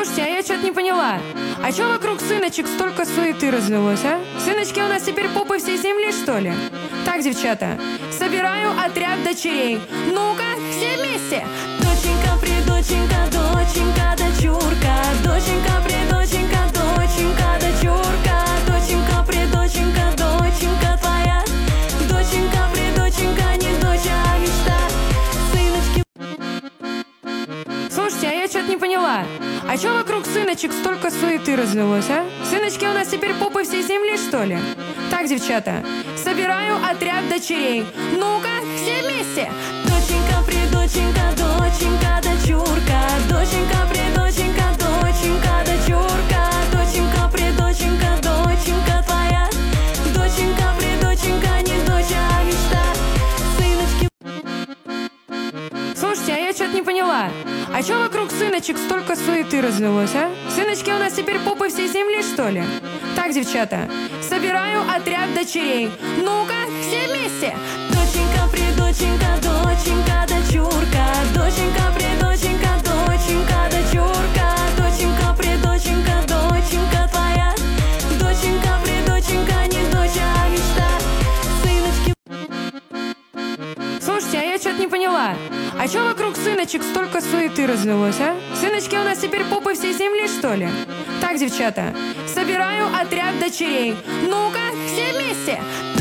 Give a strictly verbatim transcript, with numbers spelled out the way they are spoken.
Слушайте, а я что-то не поняла. А чё вокруг сыночек столько суеты развелось, а? Сыночки у нас теперь попы всей земли, что ли? Так, девчата, собираю отряд дочерей. Ну-ка, все вместе. Доченька, придоченька, доченька, дочурка. Доченька, придоченька, доченька, дочурка. Доченька, придоченька, доченька твоя. Доченька, придоченька, не дочь, а мечта. Сыночки. Слушайте, а я что-то не поняла. А чё вокруг сыночек столько суеты развелось, а? Сыночки у нас теперь попы всей земли, что ли? Так, девчата, собираю отряд дочерей. Ну-ка, все вместе. Доченька, придоченька, доченька, дочурка. Доченька, придоченька, доченька, дочурка. Доченька, придоченька, доченька твоя. Доченька, придоченька, не дочь, а мечта. Сыночки. Слушайте, а я что-то не поняла. А чё вокруг сыночек столько суеты развелось, а? Сыночки у нас теперь попы всей земли, что ли? Так, девчата, собираю отряд дочерей. Ну-ка, все вместе. Доченька, придоченька, доченька, дочурка. Доченька, придоченька, доченька, дочурка. Доченька, придоченька, доченька твоя. Доченька, придоченька, не дочь, а мечта. Сыночки. Слушайте, а я что-то не поняла. А чё вокруг сыночек столько суеты развелось, а? Сыночки у нас теперь попы всей земли, что ли? Так, девчата, собираю отряд дочерей. Ну-ка, все вместе.